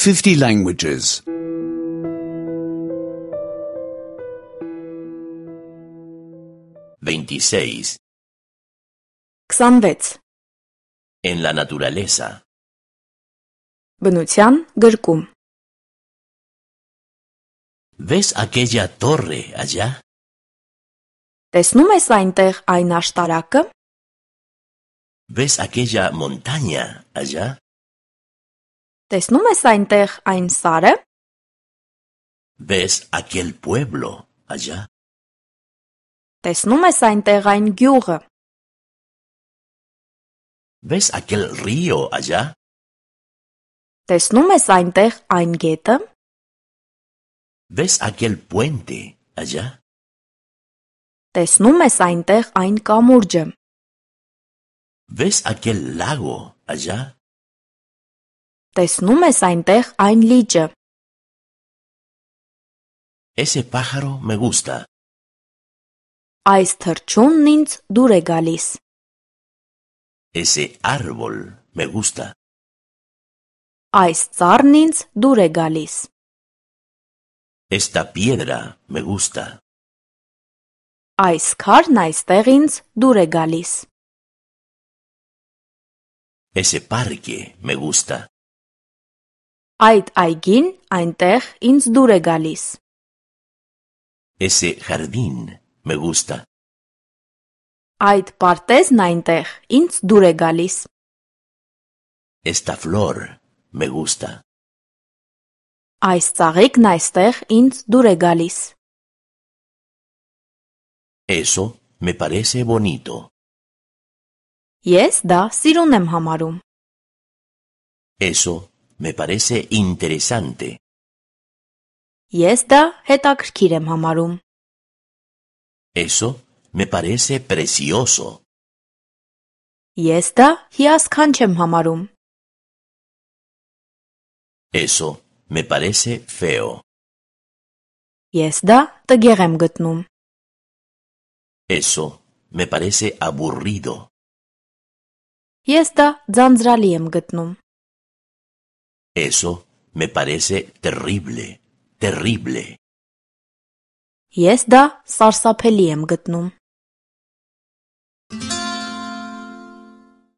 50 languages. 26. 26. En la naturaleza. Բնության գրկում. ¿Ves aquella torre allá? Տեսնում ես այնտեղ այն աշտարակը? ¿Ves aquella montaña allá? Տեսնում ես այնտեղ այն սարը? ¿Ves aquel pueblo allá? Տեսնում ես այնտեղ այն գյուղը? ¿Ves aquel río allá? Տեսնում ես այնտեղ այն գետը? ¿Ves aquel puente allá? Տեսնում ես այնտեղ այն կամուրջը? ¿Ves aquel lago allá? Տեսնում ես այնտեղ այն լիճը? Ese pájaro me gusta. Այս թռչունն ինձ դուր է գալիս. Ese árbol me gusta. Այս ծառն ինձ դուր է գալիս. Esta piedra me gusta. Այս քարն այստեղ ինձ դուր է գալիս. Ese parque me gusta. Այդ այգին այնտեղ ինձ դուր է գալիս. Ese jardín me gusta. Այդ պարտեզն այնտեղ ինձ դուր է գալիս. Esta flor me gusta. Այս ծաղիկն այստեղ ինձ դուր է գալիս. Eso me parece bonito. Ես դա սիրուն եմ համարում. Eso me parece interesante. Ես դա հետաքրքիր եմ համարում. Eso me parece precioso. Ես դա հիասքանչ եմ համարում. Eso me parece feo. Ես դա տգեղ եմ գտնում. Eso me parece aburrido. Ես դա ձանձրալի եմ գտնում. Eso me parece terrible, terrible. Ես դա սարսափելի եմ գտնում.